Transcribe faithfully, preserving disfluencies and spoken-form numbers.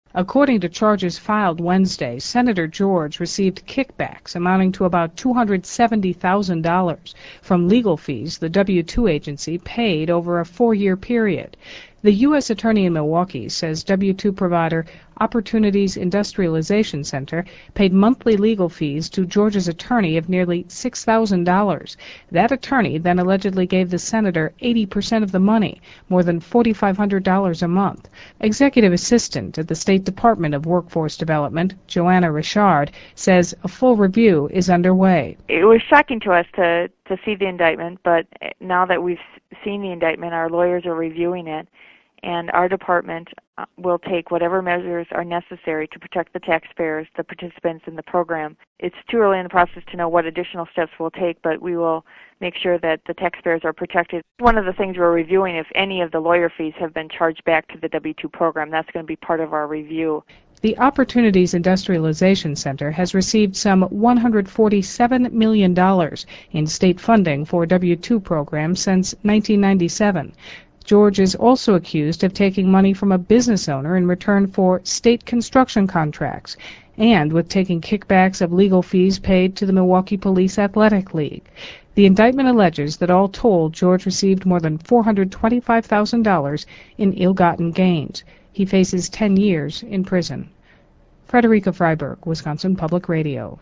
According to charges filed Wednesday, Senator George received kickbacks amounting to about two hundred seventy thousand dollars from legal fees the W two agency paid over a four-year period. The U S Attorney in Milwaukee says W two provider Opportunities Industrialization Center paid monthly legal fees to George's attorney of nearly six thousand dollars. That attorney then allegedly gave the senator eighty percent of the money, more than four thousand five hundred dollars a month. Executive Assistant at the State Department of Workforce Development, Joanna Richard, says a full review is underway. It was shocking to us to, to see the indictment, but now that we've seen the indictment, our lawyers are reviewing it, and our department will take whatever measures are necessary to protect the taxpayers, the participants in the program. It's too early in the process to know what additional steps we'll take, but we will make sure that the taxpayers are protected. One of the things we're reviewing, if any of the lawyer fees have been charged back to the W two program, that's going to be part of our review. The Opportunities Industrialization Center has received some one hundred forty-seven million dollars in state funding for W two programs since nineteen ninety-seven. George is also accused of taking money from a business owner in return for state construction contracts and with taking kickbacks of legal fees paid to the Milwaukee Police Athletic League. The indictment alleges that all told, George received more than four hundred twenty-five thousand dollars in ill-gotten gains. He faces ten years in prison. Frederica Freiberg, Wisconsin Public Radio.